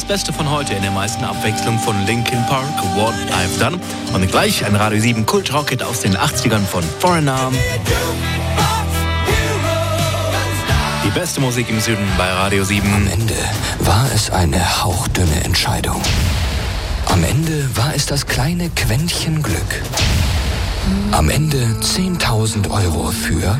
Beste von heute in der meisten Abwechslung von Linkin Park, What I've Done. Und gleich ein Radio 7 Kult-Rocket aus den 80ern von Foreigner. Die beste Musik im Süden bei Radio 7. Am Ende war es eine hauchdünne Entscheidung. Am Ende war es das kleine Quäntchen Glück. Am Ende 10.000 Euro für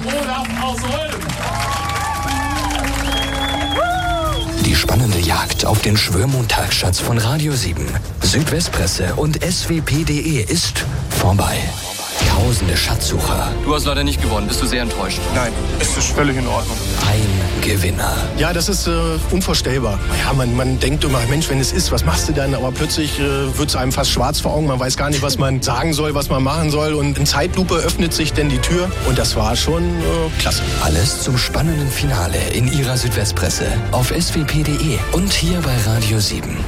die spannende Jagd auf den Schwörmontagsschatz von Radio 7, Südwestpresse und swp.de ist vorbei. Tausende Schatzsucher. Du hast leider nicht gewonnen. Bist du sehr enttäuscht? Nein, es ist völlig in Ordnung. Ein Gewinner. Ja, das ist unvorstellbar. Ja, man denkt immer, Mensch, wenn es ist, was machst du dann? Aber plötzlich wird es einem fast schwarz vor Augen. Man weiß gar nicht, was man sagen soll, was man machen soll. Und in Zeitlupe öffnet sich dann die Tür. Und das war schon klasse. Alles zum spannenden Finale in Ihrer Südwestpresse auf swp.de und hier bei Radio 7.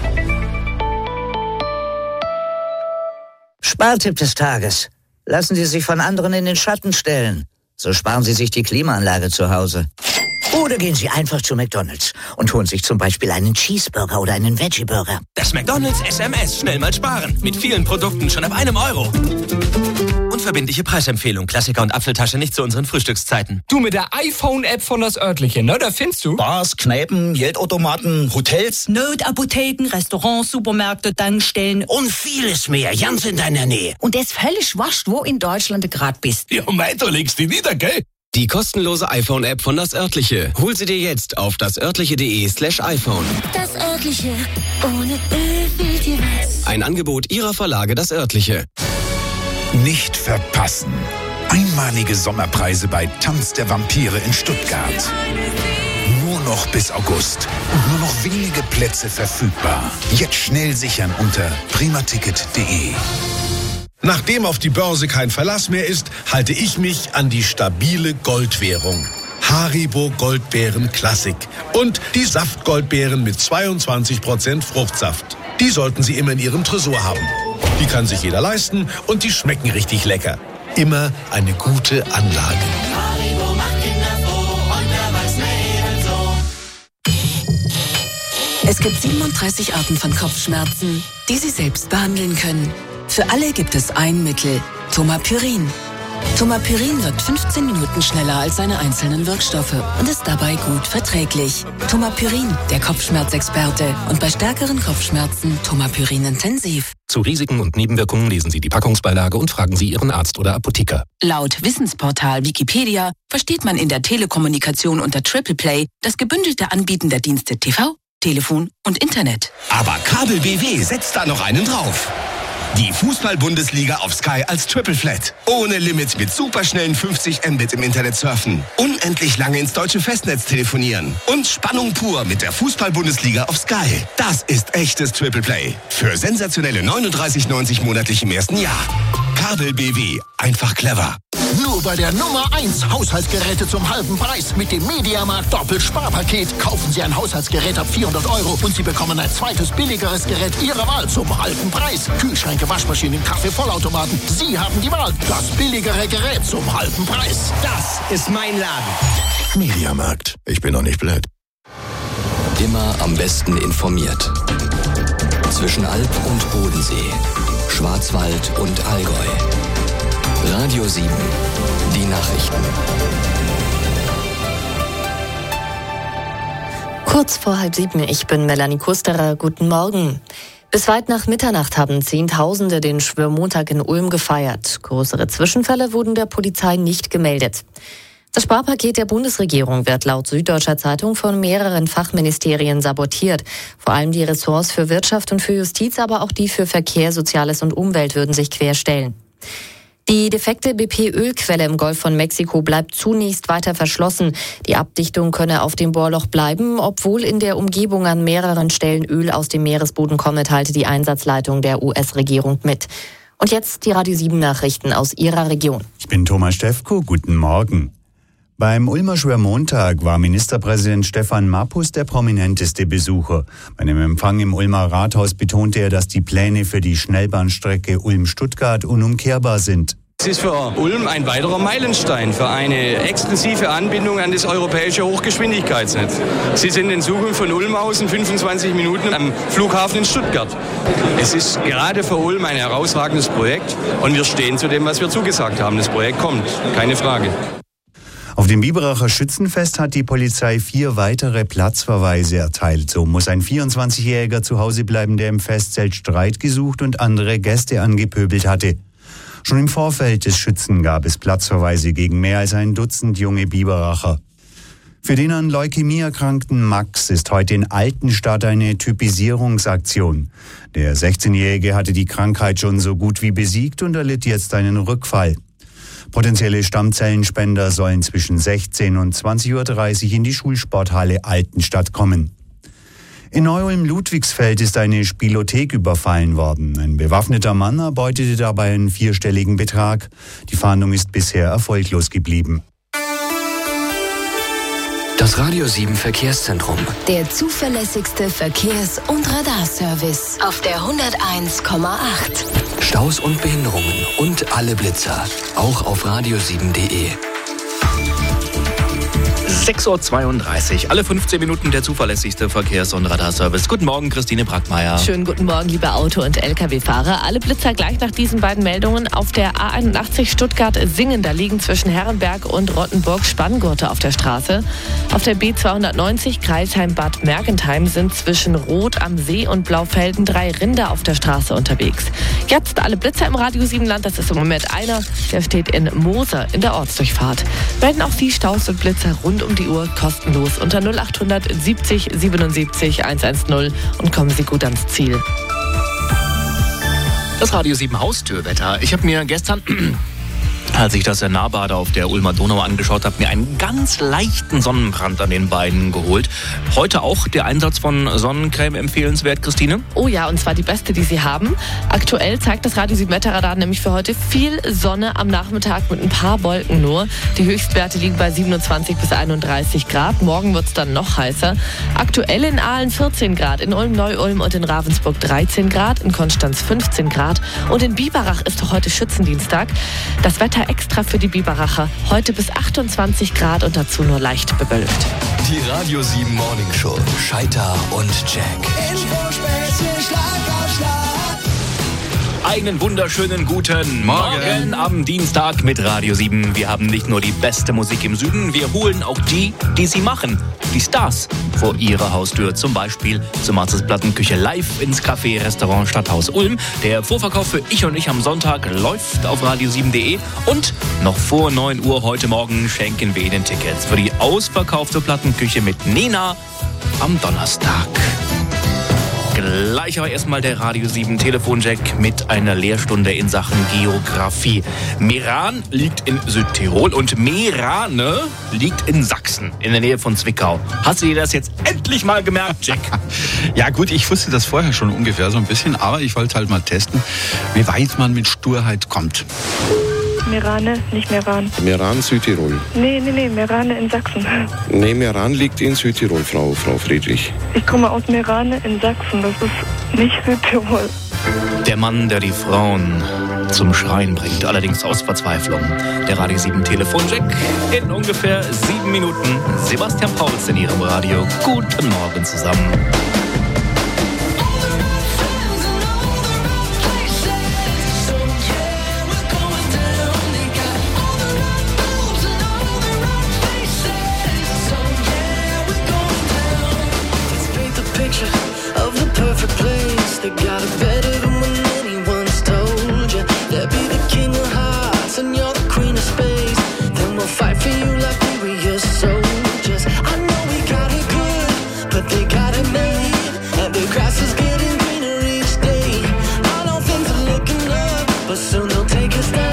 Spartipp des Tages. Lassen Sie sich von anderen in den Schatten stellen. So sparen Sie sich die Klimaanlage zu Hause. Oder gehen Sie einfach zu McDonald's und holen sich zum Beispiel einen Cheeseburger oder einen Veggie-Burger. Das McDonald's SMS. Schnell mal sparen. Mit vielen Produkten schon ab €1. Unverbindliche Preisempfehlung. Klassiker und Apfeltasche nicht zu unseren Frühstückszeiten. Du, mit der iPhone-App von das Örtliche, ne? Da findest du Bars, Kneipen, Geldautomaten, Hotels, Notapotheken, Restaurants, Supermärkte, Tankstellen und vieles mehr, ganz in deiner Nähe. und das völlig wurscht, wo in Deutschland du gerade bist. Ja, weiter legst du nieder, gell? Die kostenlose iPhone-App von Das Örtliche. Hol sie dir jetzt auf dasörtliche.de/iPhone. Das Örtliche, ohne Öl fehlt dir was. Ein Angebot Ihrer Verlage Das Örtliche. Nicht verpassen. Einmalige Sommerpreise bei Tanz der Vampire in Stuttgart. Nur noch bis August und nur noch wenige Plätze verfügbar. Jetzt schnell sichern unter primaticket.de. Nachdem auf die Börse kein Verlass mehr ist, halte ich mich an die stabile Goldwährung. Haribo Goldbeeren Classic und die Saftgoldbeeren mit 22% Fruchtsaft. Die sollten Sie immer in Ihrem Tresor haben. Die kann sich jeder leisten und die schmecken richtig lecker. Immer eine gute Anlage. Haribo macht Kinder froh und Erwachsene ebenso. Es gibt 37 Arten von Kopfschmerzen, die Sie selbst behandeln können. Für alle gibt es ein Mittel, Tomapyrin. Tomapyrin wirkt 15 Minuten schneller als seine einzelnen Wirkstoffe und ist dabei gut verträglich. Tomapyrin, der Kopfschmerzexperte. Und bei stärkeren Kopfschmerzen Tomapyrin intensiv. Zu Risiken und Nebenwirkungen lesen Sie die Packungsbeilage und fragen Sie Ihren Arzt oder Apotheker. Laut Wissensportal Wikipedia versteht man in der Telekommunikation unter Triple Play das gebündelte Anbieten der Dienste TV, Telefon und Internet. Aber Kabel BW setzt da noch einen drauf. Die Fußball-Bundesliga auf Sky als Triple Flat. Ohne Limit mit superschnellen 50 Mbit im Internet surfen. Unendlich lange ins deutsche Festnetz telefonieren. Und Spannung pur mit der Fußball-Bundesliga auf Sky. Das ist echtes Triple Play. Für sensationelle 39,90 monatlich im ersten Jahr. Kabel BW. Einfach clever. Nur bei der Nummer 1 Haushaltsgeräte zum halben Preis. Mit dem Mediamarkt Doppelsparpaket kaufen Sie ein Haushaltsgerät ab 400 € und Sie bekommen ein zweites billigeres Gerät Ihrer Wahl zum halben Preis. Kühlschränke, Waschmaschinen, Kaffee, Vollautomaten. Sie haben die Wahl. Das billigere Gerät zum halben Preis. Das ist mein Laden. Mediamarkt. Ich bin doch nicht blöd. Immer am besten informiert. Zwischen Alp und Bodensee, Schwarzwald und Allgäu. Radio 7, die Nachrichten. Kurz vor 6:30, ich bin Melanie Kusterer. Guten Morgen. Bis weit nach Mitternacht haben Zehntausende den Schwörmontag in Ulm gefeiert. Größere Zwischenfälle wurden der Polizei nicht gemeldet. Das Sparpaket der Bundesregierung wird laut Süddeutscher Zeitung von mehreren Fachministerien sabotiert. Vor allem die Ressorts für Wirtschaft und für Justiz, aber auch die für Verkehr, Soziales und Umwelt würden sich querstellen. Die defekte BP-Ölquelle im Golf von Mexiko bleibt zunächst weiter verschlossen. Die Abdichtung könne auf dem Bohrloch bleiben, obwohl in der Umgebung an mehreren Stellen Öl aus dem Meeresboden komme, teilte die Einsatzleitung der US-Regierung mit. Und jetzt die Radio 7 Nachrichten aus Ihrer Region. Ich bin Thomas Stefko, guten Morgen. Beim Ulmer Schwörmontag war Ministerpräsident Stefan Mappus der prominenteste Besucher. Bei einem Empfang im Ulmer Rathaus betonte er, dass die Pläne für die Schnellbahnstrecke Ulm-Stuttgart unumkehrbar sind. Es ist für Ulm ein weiterer Meilenstein für eine exklusive Anbindung an das europäische Hochgeschwindigkeitsnetz. Sie sind in Zukunft von Ulm aus in 25 Minuten am Flughafen in Stuttgart. Es ist gerade für Ulm ein herausragendes Projekt und wir stehen zu dem, was wir zugesagt haben. Das Projekt kommt, keine Frage. Auf dem Biberacher Schützenfest hat die Polizei 4 weitere Platzverweise erteilt. So muss ein 24-Jähriger zu Hause bleiben, der im Festzelt Streit gesucht und andere Gäste angepöbelt hatte. Schon im Vorfeld des Schützen gab es Platzverweise gegen mehr als ein Dutzend junge Biberacher. Für den an Leukämie erkrankten Max ist heute in Altenstadt eine Typisierungsaktion. Der 16-Jährige hatte die Krankheit schon so gut wie besiegt und erlitt jetzt einen Rückfall. Potenzielle Stammzellenspender sollen zwischen 16 und 20.30 Uhr in die Schulsporthalle Altenstadt kommen. In Neu-Ulm-Ludwigsfeld ist eine Spielothek überfallen worden. Ein bewaffneter Mann erbeutete dabei einen 4-stelligen Betrag. Die Fahndung ist bisher erfolglos geblieben. Das Radio 7 Verkehrszentrum. Der zuverlässigste Verkehrs- und Radarservice auf der 101,8. Staus und Behinderungen und alle Blitzer. Auch auf radio7.de. 6.32 Uhr, alle 15 Minuten der zuverlässigste Verkehrs- und Radarservice. Guten Morgen, Christine Brackmeier. Schönen guten Morgen, liebe Auto- und Lkw-Fahrer. Alle Blitzer gleich nach diesen beiden Meldungen. Auf der A81 Stuttgart-Singen, da liegen zwischen Herrenberg und Rottenburg Spanngurte auf der Straße. Auf der B290 Kreisheim-Bad Mergentheim sind zwischen Rot am See und Blaufelden 3 Rinder auf der Straße unterwegs. Jetzt alle Blitzer im Radio 7 Land, das ist im Moment einer, der steht in Moser in der Ortsdurchfahrt. Melden auch Sie Staus und Blitzer rund um die Uhr kostenlos unter 0800 70 77 110 und kommen Sie gut ans Ziel. Das Radio 7 Haustürwetter. Ich habe mir gestern, als ich das Nahbad auf der Ulmer Donau angeschaut habe, mir einen ganz leichten Sonnenbrand an den Beinen geholt. Heute auch der Einsatz von Sonnencreme empfehlenswert, Christine? Oh ja, und zwar die beste, die Sie haben. Aktuell zeigt das Radio 7 Wetterradar nämlich für heute viel Sonne am Nachmittag mit ein paar Wolken nur. Die Höchstwerte liegen bei 27 bis 31 Grad. Morgen wird es dann noch heißer. Aktuell in Aalen 14 Grad, in Ulm, Neu-Ulm und in Ravensburg 13 Grad, in Konstanz 15 Grad und in Biberach ist doch heute Schützendienstag. Das Wetter extra für die Biberacher. Heute bis 28 Grad und dazu nur leicht bewölkt. Die Radio 7 Morning Show. Scheiter und Jack. Einen wunderschönen guten Morgen am Dienstag mit Radio 7. Wir haben nicht nur die beste Musik im Süden, wir holen auch die sie machen. Die Stars vor ihrer Haustür. Zum Beispiel zur Marzes Plattenküche live ins Café Restaurant Stadthaus Ulm. Der Vorverkauf für Ich und Ich am Sonntag läuft auf radio7.de. Und noch vor 9 Uhr heute Morgen schenken wir Ihnen Tickets für die ausverkaufte Plattenküche mit Nena am Donnerstag. Gleich aber erstmal der Radio 7 Telefonjack mit einer Lehrstunde in Sachen Geografie. Meran liegt in Südtirol und Merane liegt in Sachsen, in der Nähe von Zwickau. Hast du dir das jetzt endlich mal gemerkt, Jack? Ja gut, ich wusste das vorher schon ungefähr so ein bisschen, aber ich wollte halt mal testen, wie weit man mit Sturheit kommt. Merane, nicht Meran. Meran, Südtirol. Nee, Merane in Sachsen. Nee, Meran liegt in Südtirol, Frau Friedrich. Ich komme aus Merane in Sachsen, das ist nicht Südtirol. Der Mann, der die Frauen zum Schreien bringt, allerdings aus Verzweiflung. Der Radio 7 Telefonjack in ungefähr 7 Minuten. Sebastian Pauls in Ihrem Radio. Guten Morgen zusammen. But soon they'll take us down.